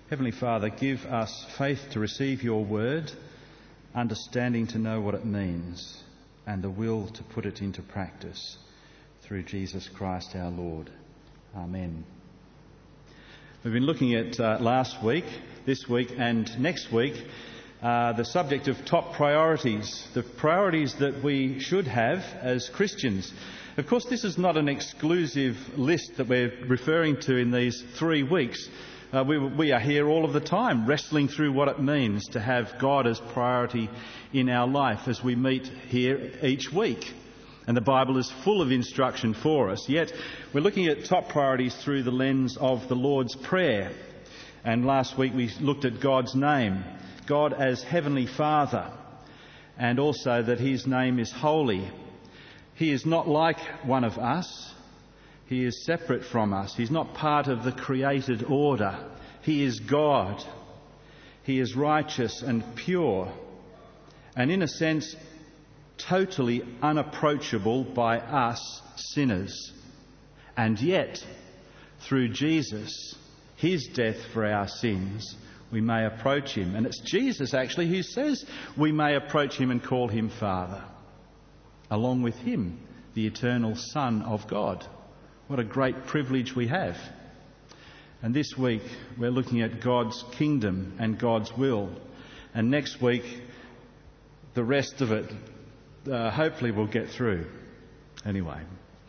Heavenly Father, give us faith to receive your word, understanding to know what it means, and the will to put it into practice through Jesus Christ our Lord. Amen. We've been looking at last week, this week and next week, the subject of top priorities, the priorities that we should have as Christians. Of course, this is not an exclusive list that we're referring to in these 3 weeks. We are here all of the time, wrestling through what it means to have God as priority in our life as we meet here each week. And the Bible is full of instruction for us. Yet, we're looking at top priorities through the lens of the Lord's Prayer. And last week we looked at God's name, God as Heavenly Father, and also that His name is holy. He is not like one of us. He is separate from us. He's not part of the created order. He is God. He is righteous and pure, and in a sense, totally unapproachable by us sinners. And yet, through Jesus, His death for our sins, we may approach Him. And it's Jesus actually who says we may approach Him and call Him Father. Along with Him, the eternal Son of God. What a great privilege we have. And this week we're looking at God's kingdom and God's will. And next week, the rest of it, hopefully we'll get through. Anyway,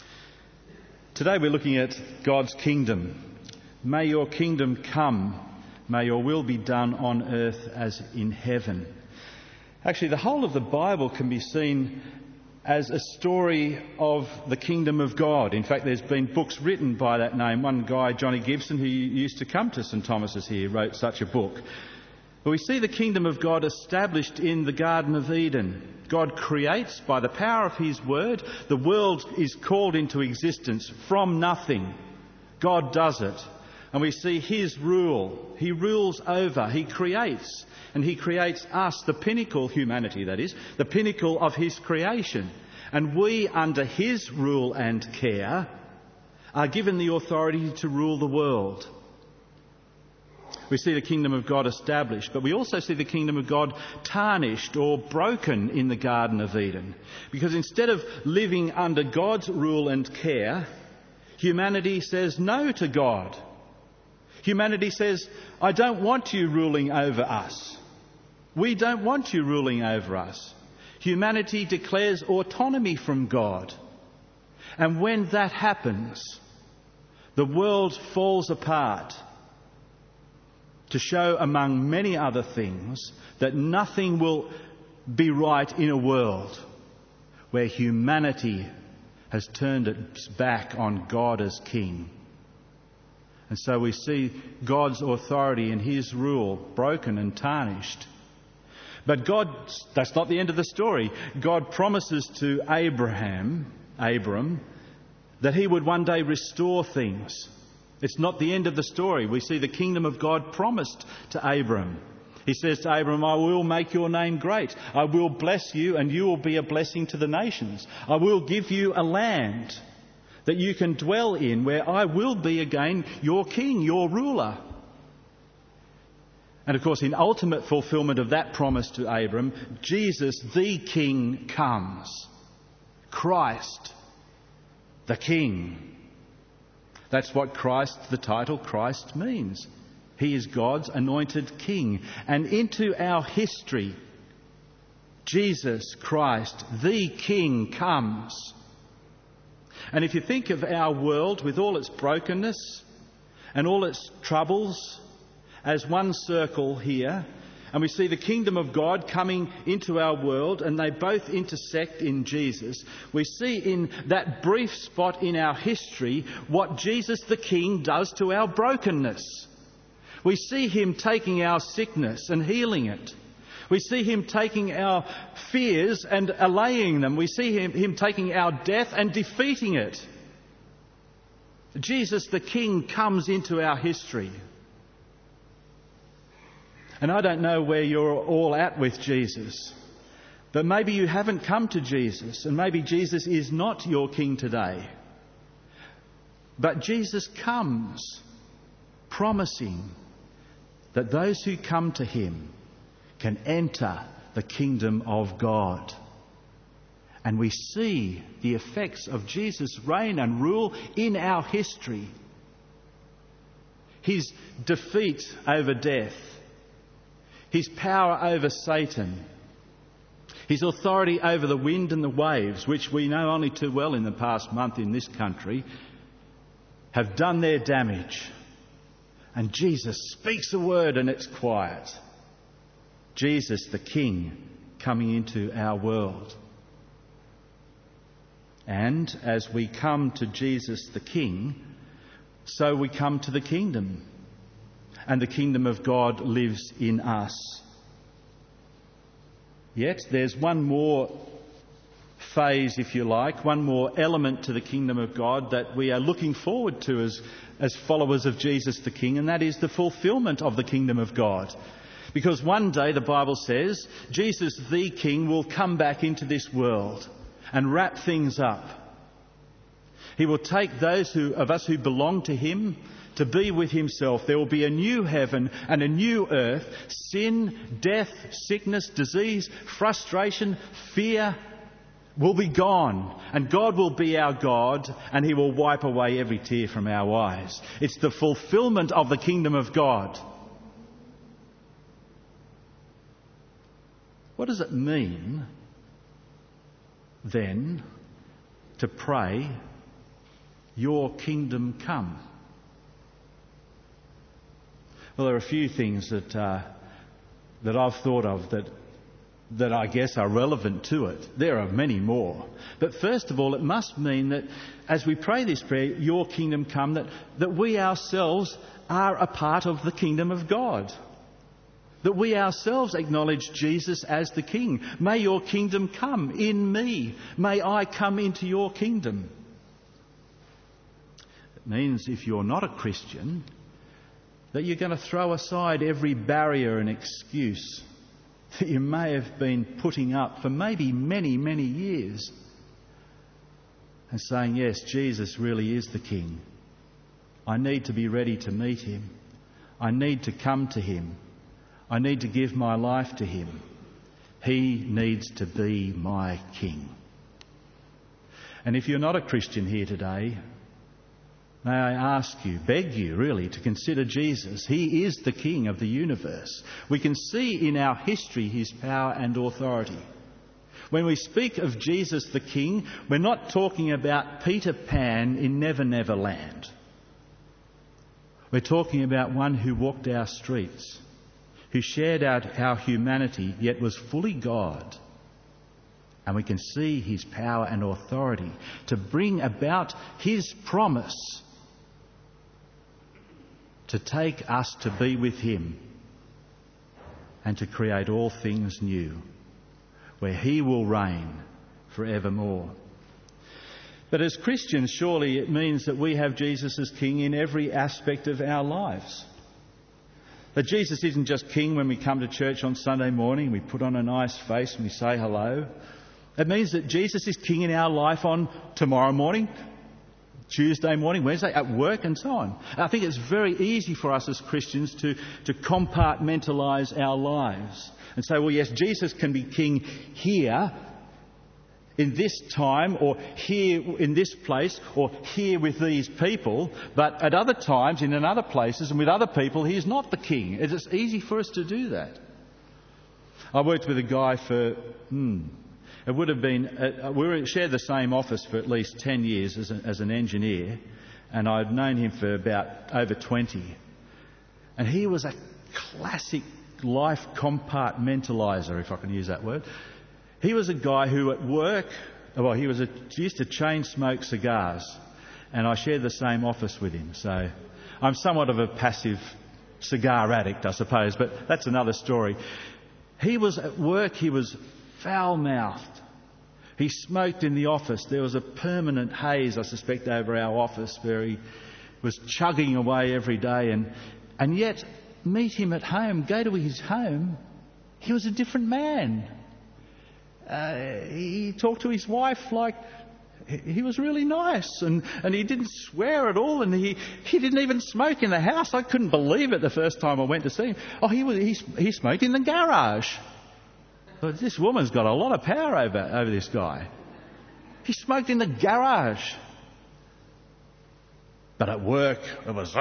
today we're looking at God's kingdom. May your kingdom come. May your will be done on earth as in heaven. Actually, the whole of the Bible can be seen as a story of the kingdom of God. In fact, there's been books written by that name. One guy, Johnny Gibson, who used to come to St Thomas's here, wrote such a book. But we see the kingdom of God established in the Garden of Eden. God creates by the power of His word. The world is called into existence from nothing. God does it. And we see His rule. He rules over. He creates. And He creates us, the pinnacle, humanity that is, the pinnacle of His creation. And we, under His rule and care, are given the authority to rule the world. We see the kingdom of God established, but we also see the kingdom of God tarnished or broken in the Garden of Eden. Because instead of living under God's rule and care, humanity says no to God. Humanity says, I don't want you ruling over us. We don't want you ruling over us. Humanity declares autonomy from God. And when that happens, the world falls apart to show, among many other things, that nothing will be right in a world where humanity has turned its back on God as King. And so we see God's authority and His rule broken and tarnished. But that's not the end of the story. God promises to Abram, that He would one day restore things. It's not the end of the story. We see the kingdom of God promised to Abram. He says to Abram, I will make your name great. I will bless you and you will be a blessing to the nations. I will give you a land that you can dwell in, where I will be again your king, your ruler. And of course, in ultimate fulfillment of that promise to Abram, Jesus, the King, comes. Christ, the King. That's what the title Christ means. He is God's anointed King. And into our history, Jesus Christ, the King, comes. And if you think of our world with all its brokenness and all its troubles as one circle here, and we see the kingdom of God coming into our world, and they both intersect in Jesus, we see in that brief spot in our history what Jesus the King does to our brokenness. We see Him taking our sickness and healing it. We see Him taking our fears and allaying them. We see Him taking our death and defeating it. Jesus the King comes into our history. And I don't know where you're all at with Jesus, but maybe you haven't come to Jesus, and maybe Jesus is not your King today. But Jesus comes promising that those who come to him can enter the kingdom of God. And we see the effects of Jesus' reign and rule in our history. His defeat over death, his power over Satan, his authority over the wind and the waves, which we know only too well in the past month in this country, have done their damage. And Jesus speaks a word and it's quiet. Jesus, the King, coming into our world. And as we come to Jesus, the King, so we come to the kingdom. And the kingdom of God lives in us. Yet there's one more phase, if you like, one more element to the kingdom of God that we are looking forward to as followers of Jesus the King, and that is the fulfilment of the kingdom of God. Because one day, the Bible says, Jesus the King will come back into this world and wrap things up. He will take those of us who belong to him to be with himself. There will be a new heaven and a new earth. Sin, death, sickness, disease, frustration, fear will be gone. And God will be our God, and he will wipe away every tear from our eyes. It's the fulfilment of the kingdom of God. What does it mean, then, to pray, "Your kingdom come"? Well, there are a few things that I've thought of that I guess are relevant to it. There are many more. But first of all, it must mean that as we pray this prayer, "Your kingdom come," that we ourselves are a part of the kingdom of God. That we ourselves acknowledge Jesus as the King. May your kingdom come in me. May I come into your kingdom. It means if you're not a Christian, that you're going to throw aside every barrier and excuse that you may have been putting up for maybe many, many years, and saying, yes, Jesus really is the King. I need to be ready to meet him. I need to come to him. I need to give my life to him. He needs to be my King. And if you're not a Christian here today, may I ask you, beg you really, to consider Jesus. He is the King of the universe. We can see in our history his power and authority. When we speak of Jesus the King, we're not talking about Peter Pan in Never Never Land. We're talking about one who walked our streets, who shared out our humanity, yet was fully God. And we can see his power and authority to bring about his promise to take us to be with him and to create all things new, where he will reign forevermore. But as Christians, surely it means that we have Jesus as King in every aspect of our lives. That Jesus isn't just King when we come to church on Sunday morning, we put on a nice face and we say hello. It means that Jesus is King in our life on tomorrow morning, Tuesday morning, Wednesday, at work and so on. I think it's very easy for us as Christians to compartmentalise our lives and say, well, yes, Jesus can be King here in this time, or here in this place, or here with these people, but at other times, in other places and with other people, he's not the King. It's easy for us to do that. I worked with a guy for, it would have been, we shared the same office for at least 10 years as an engineer, and I'd known him for about over 20. And he was a classic life compartmentaliser, if I can use that word. He was a guy who at work, he used to chain smoke cigars, and I shared the same office with him. So I'm somewhat of a passive cigar addict, I suppose, but that's another story. He was at work, he was foul-mouthed. He smoked in the office. There was a permanent haze, I suspect, over our office where he was chugging away every day. And yet, meet him at home, go to his home, he was a different man. He talked to his wife like he was really nice, and he didn't swear at all, and he didn't even smoke in the house. I couldn't believe it the first time I went to see him. Oh, he smoked in the garage. But this woman's got a lot of power over this guy. He smoked in the garage. But at work, it was...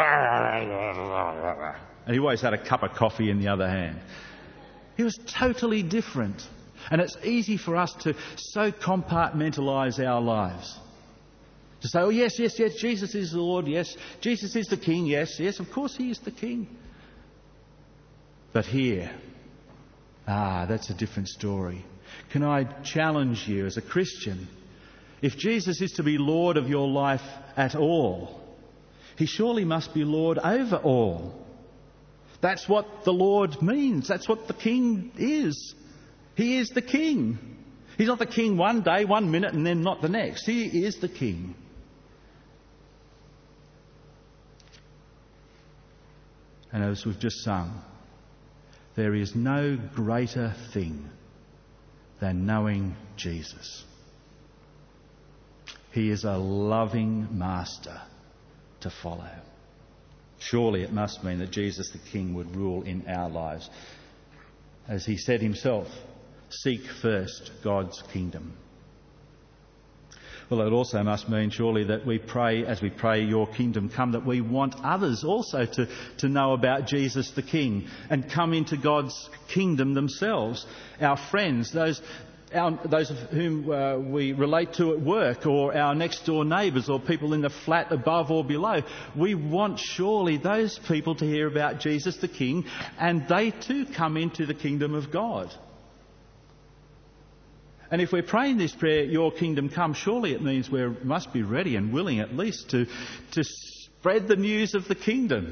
And he always had a cup of coffee in the other hand. He was totally different. And it's easy for us to so compartmentalise our lives. To say, oh yes, Jesus is the Lord, yes, Jesus is the King, yes, of course he is the King. But here, that's a different story. Can I challenge you as a Christian? If Jesus is to be Lord of your life at all, he surely must be Lord over all. That's what the Lord means. That's what the King is. He is the King. He's not the King one day, 1 minute, and then not the next. He is the King. And as we've just sung, there is no greater thing than knowing Jesus. He is a loving master to follow. Surely it must mean that Jesus the King would rule in our lives. As he said himself, seek first God's kingdom. Well, it also must mean surely that we pray, as we pray, your kingdom come, that we want others also to know about Jesus the King and come into God's kingdom themselves. Our friends, those of whom we relate to at work, or our next door neighbours, or people in the flat above or below. We want surely those people to hear about Jesus the King, and they too come into the kingdom of God. And if we're praying this prayer, your kingdom come, surely it means we must be ready and willing at least to spread the news of the kingdom.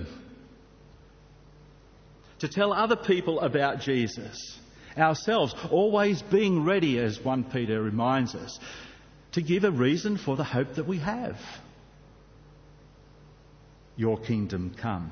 To tell other people about Jesus. Ourselves, always being ready, as 1 Peter reminds us, to give a reason for the hope that we have. Your kingdom come.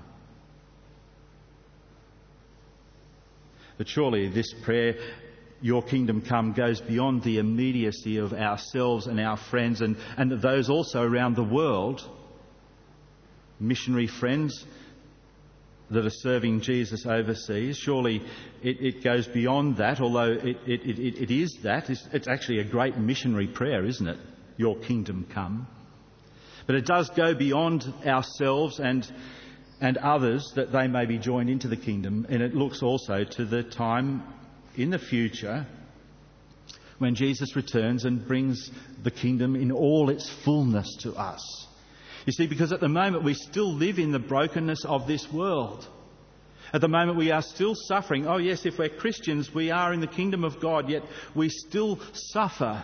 But surely this prayer, your kingdom come, goes beyond the immediacy of ourselves and our friends and those also around the world. Missionary friends that are serving Jesus overseas. Surely it goes beyond that, although it is that. It's actually a great missionary prayer, isn't it? Your kingdom come. But it does go beyond ourselves and others, that they may be joined into the kingdom. And it looks also to the time in the future when Jesus returns and brings the kingdom in all its fullness to us. You see, because at the moment we still live in the brokenness of this world. At the moment we are still suffering. Oh yes, if we're Christians, we are in the kingdom of God, yet we still suffer.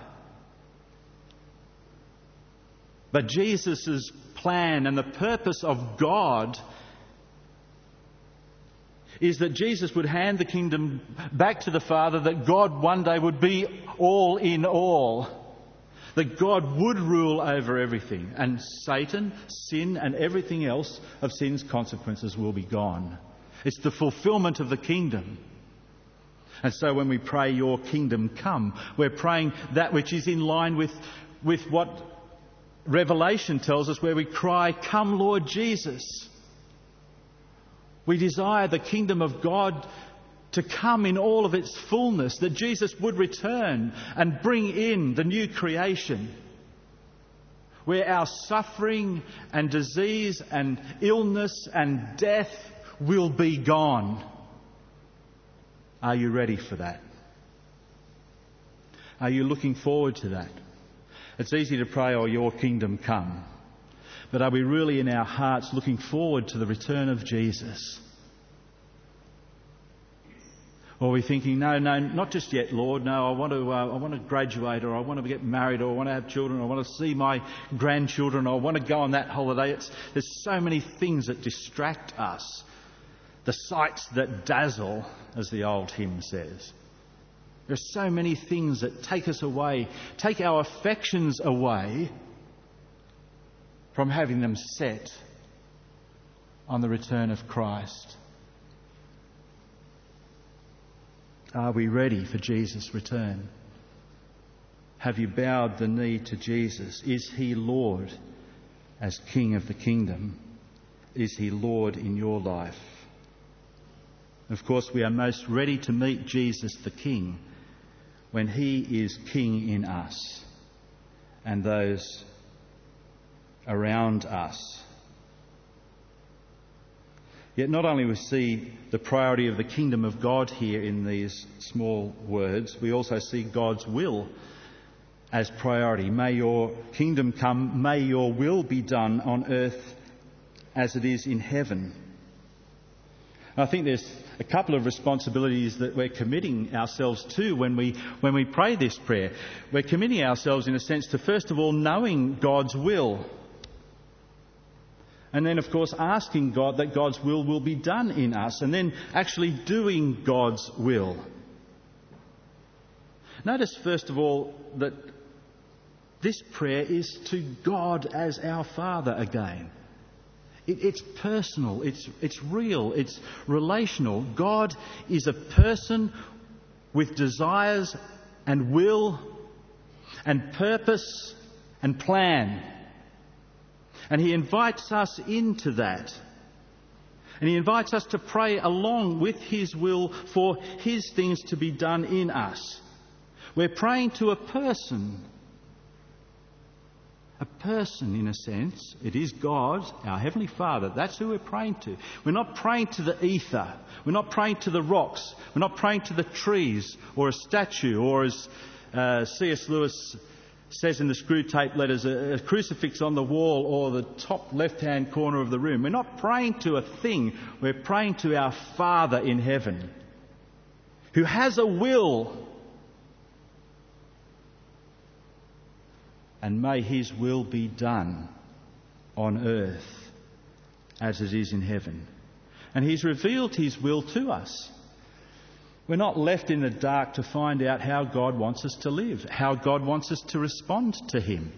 But Jesus' plan and the purpose of God is that Jesus would hand the kingdom back to the Father, that God one day would be all in all. That God would rule over everything, and Satan, sin and everything else of sin's consequences will be gone. It's the fulfilment of the kingdom. And so when we pray your kingdom come, we're praying that which is in line with what Revelation tells us, where we cry, come Lord Jesus. We desire the kingdom of God to come in all of its fullness, that Jesus would return and bring in the new creation, where our suffering and disease and illness and death will be gone. Are you ready for that? Are you looking forward to that? It's easy to pray, oh, your kingdom come. But are we really in our hearts looking forward to the return of Jesus? Or are we thinking, no, not just yet, Lord. No, I want to graduate, or I want to get married, or I want to have children, or I want to see my grandchildren, or I want to go on that holiday. There's so many things that distract us. The sights that dazzle, as the old hymn says. There are so many things that take us away, take our affections away from having them set on the return of Christ. Are we ready for Jesus' return? Have you bowed the knee to Jesus? Is he Lord as King of the kingdom? Is he Lord in your life? Of course, we are most ready to meet Jesus the King when he is King in us and those around us. Yet not only we see the priority of the kingdom of God here in these small words, we also see God's will as priority. May your kingdom come, may your will be done on earth as it is in heaven. I think there's a couple of responsibilities that we're committing ourselves to when we pray this prayer. We're committing ourselves in a sense to, first of all, knowing God's will. And then, of course, asking God that God's will be done in us. And then actually doing God's will. Notice, first of all, that this prayer is to God as our Father again. It's personal, it's real, it's relational. God is a person with desires and will and purpose and plan. And he invites us into that. And he invites us to pray along with his will for his things to be done in us. We're praying to a person. A person, in a sense. It is God, our Heavenly Father. That's who we're praying to. We're not praying to the ether. We're not praying to the rocks. We're not praying to the trees or a statue or, as C.S. Lewis says in the Screw Tape Letters, a crucifix on the wall or the top left-hand corner of the room. We're not praying to a thing. We're praying to our Father in heaven, who has a will. And may his will be done on earth as it is in heaven. And he's revealed his will to us. We're not left in the dark to find out how God wants us to live, how God wants us to respond to him.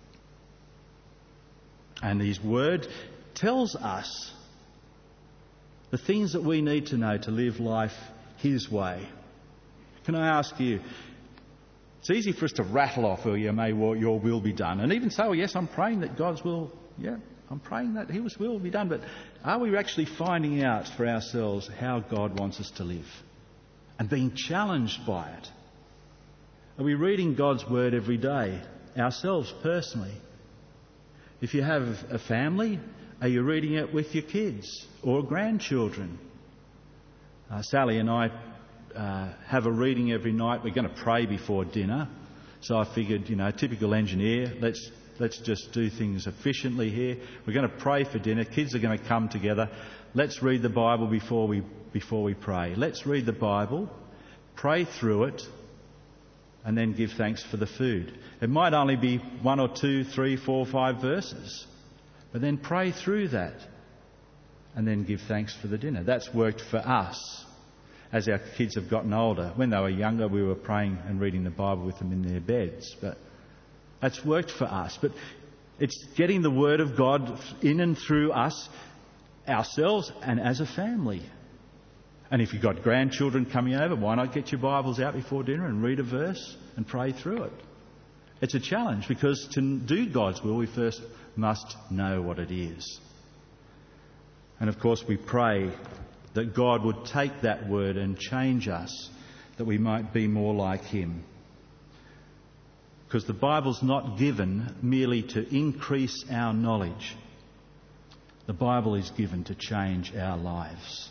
And his word tells us the things that we need to know to live life his way. Can I ask you, it's easy for us to rattle off, oh, yeah, may your will be done. And even say, oh, yes, I'm praying that God's will, yeah, I'm praying that his will be done. But are we actually finding out for ourselves how God wants us to live and being challenged by it? Are we reading God's word every day, ourselves personally? If you have a family, are you reading it with your kids or grandchildren? Sally and I have a reading every night. We're going to pray before dinner. So I figured, typical engineer, let's just do things efficiently here. We're going to pray for dinner. Kids are going to come together. Let's read the Bible before we pray. Let's read the Bible, pray through it, and then give thanks for the food. It might only be 1 or 2, 3, 4, 5 verses. But then pray through that and then give thanks for the dinner. That's worked for us. As our kids have gotten older, when they were younger, we were praying and reading the Bible with them in their beds. But that's worked for us. But it's getting the Word of God in and through us, ourselves, and as a family. And if you've got grandchildren coming over, why not get your Bibles out before dinner and read a verse and pray through it? It's a challenge because to do God's will, we first must know what it is. And of course, we pray that God would take that word and change us, that we might be more like him. Because the Bible's not given merely to increase our knowledge. The Bible is given to change our lives.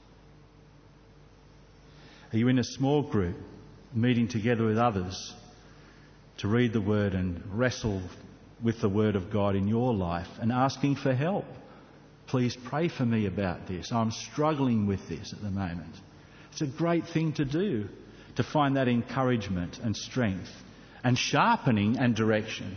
Are you in a small group, meeting together with others to read the word and wrestle with the word of God in your life and asking for help? Please pray for me about this. I'm struggling with this at the moment. It's a great thing to do, to find that encouragement and strength and sharpening and direction.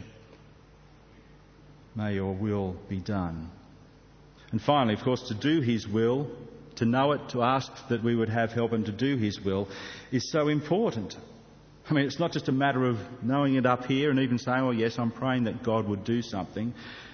May your will be done. And finally, of course, to do his will, to know it, to ask that we would have help and to do his will is so important. I mean, it's not just a matter of knowing it up here and even saying, oh yes, I'm praying that God would do something.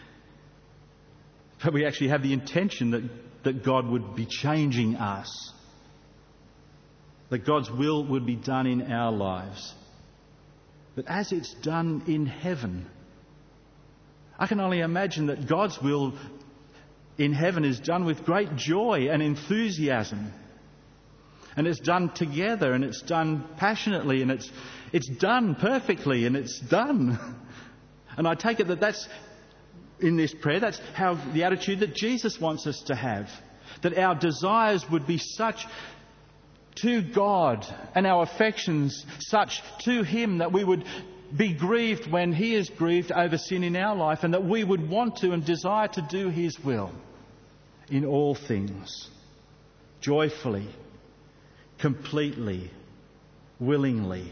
But we actually have the intention that God would be changing us. That God's will would be done in our lives. but as it's done in heaven. I can only imagine that God's will in heaven is done with great joy and enthusiasm. And it's done together, and it's done passionately, and it's done perfectly, and it's done. And I take it that that's, in this prayer, that's how the attitude that Jesus wants us to have. That our desires would be such to God and our affections such to Him that we would be grieved when He is grieved over sin in our life, and that we would want to and desire to do His will in all things, joyfully, completely, willingly.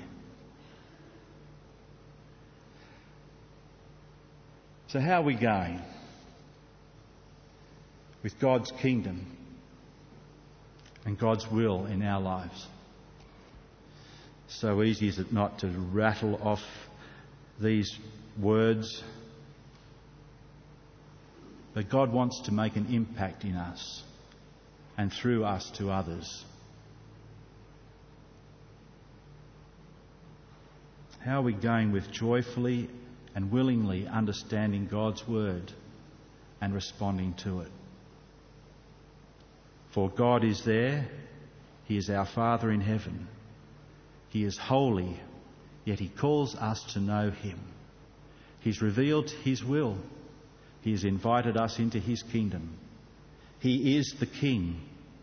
So how are we going with God's kingdom and God's will in our lives? So easy is it not to rattle off these words? But God wants to make an impact in us and through us to others. How are we going with joyfully and willingly understanding God's word and responding to it? For God is there. He is our Father in heaven. He is holy, yet He calls us to know Him. He's revealed His will. He has invited us into His kingdom. He is the King.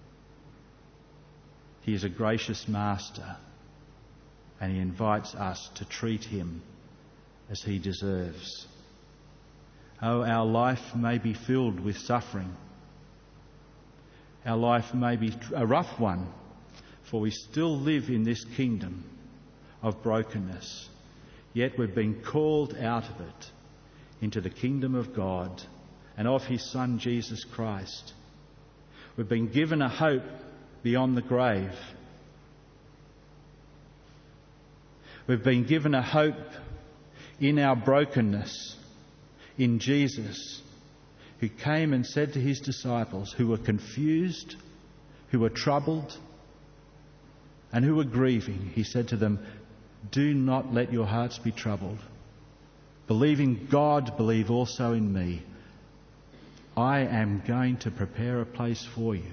He is a gracious Master, and He invites us to treat Him as He deserves. Oh, our life may be filled with suffering. Our life may be a rough one, for we still live in this kingdom of brokenness. Yet we've been called out of it into the kingdom of God and of His Son Jesus Christ. We've been given a hope beyond the grave. We've been given a hope in our brokenness in Jesus, who came and said to His disciples, who were confused, who were troubled, and who were grieving, He said to them, "Do not let your hearts be troubled. Believe in God, believe also in me. I am going to prepare a place for you.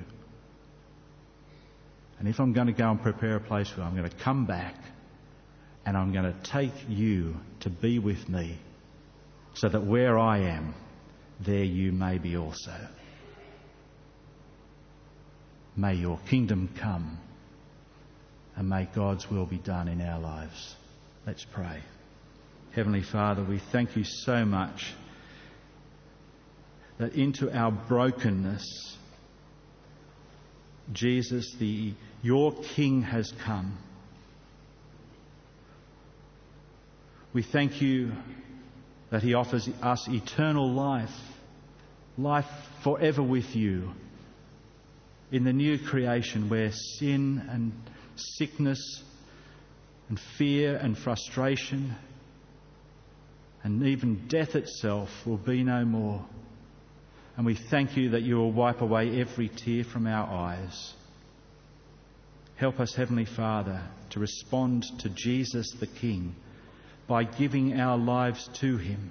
And if I'm going to go and prepare a place for you, I'm going to come back and I'm going to take you to be with me, so that where I am, there you may be also." May your kingdom come, and may God's will be done in our lives. Let's pray. Heavenly Father, we thank You so much that into our brokenness, Jesus, Your King, has come. We thank You that He offers us eternal life, life forever with You, in the new creation where sin and sickness and fear and frustration and even death itself will be no more. And we thank You that You will wipe away every tear from our eyes. Help us, Heavenly Father, to respond to Jesus the King by giving our lives to Him,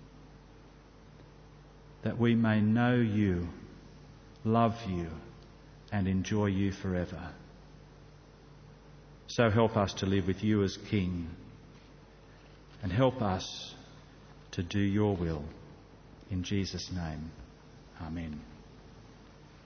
that we may know You, love You, and enjoy You forever. So help us to live with You as King, and help us to do Your will. In Jesus' name, amen.